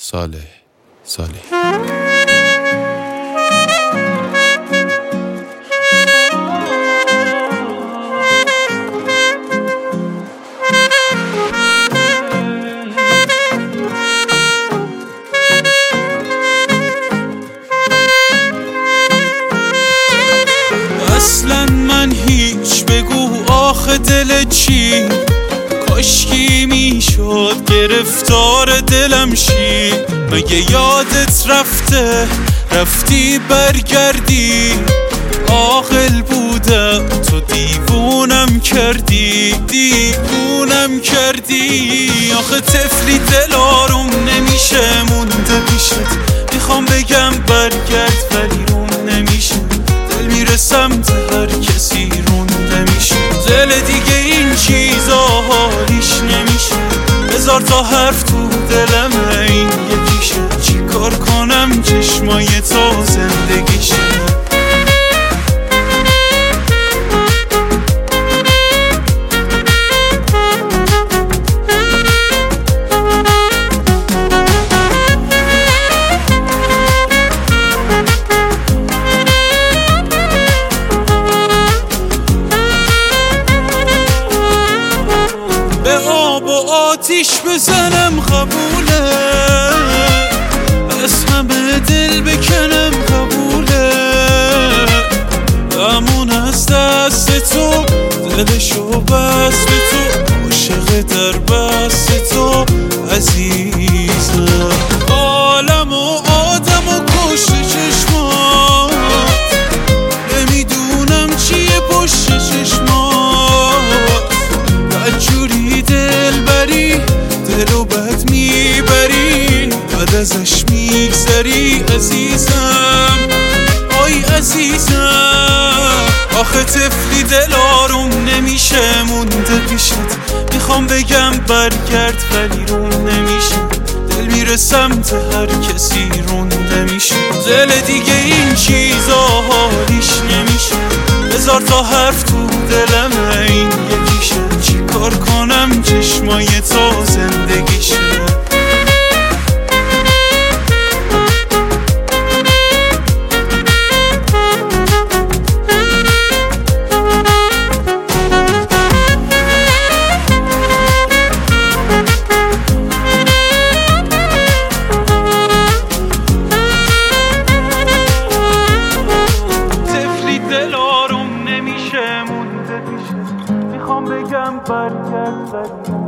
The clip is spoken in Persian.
صالح اصلا من هیچ بگو آخه دلت چی، کاشکی میشد گرفتار دلم شی. مگه یادت رفتی برگردی، عاقل بودم تو دیوونم کردی. آخه طفلی دل آروم نمیشه مونده پیشت، میخوام بگم برگرد ولی روم نمیشه. دل میره سمت هر کسی رونده میشه، دل دیگه این چیزا حالیش نمیشه. هزار تا حرف تو دلم این یکیشه، چی کار کنم چشمای تو زندگیشه. به آب و آتیش بزنم قبوله، از همه دل بکنم قبوله. امون از دست تو دلشو بست به تو، عاشق در بست تو عزیزم. عالم و آدم و کشت چشمات، نمیدونم چیه پشت چشمات. بدجوری دل بری، دلو بد میبری، بعد ازش میگذری عزیزم. آی عزیزم، آخه طفلی دل آروم نمیشه مونده پیشت، میخوام بگم برگرد ولی روم نمیشه. دل میره سمت هر کسی رونده میشه، دل دیگه این چیزا حالیش نمیشه. هزار تا حرف تو دلم این یکیشه، چی کار کنم چشمای تو زندگیشه. دل آروم نمیشه مونده پیشه، میخوام بگم برگرد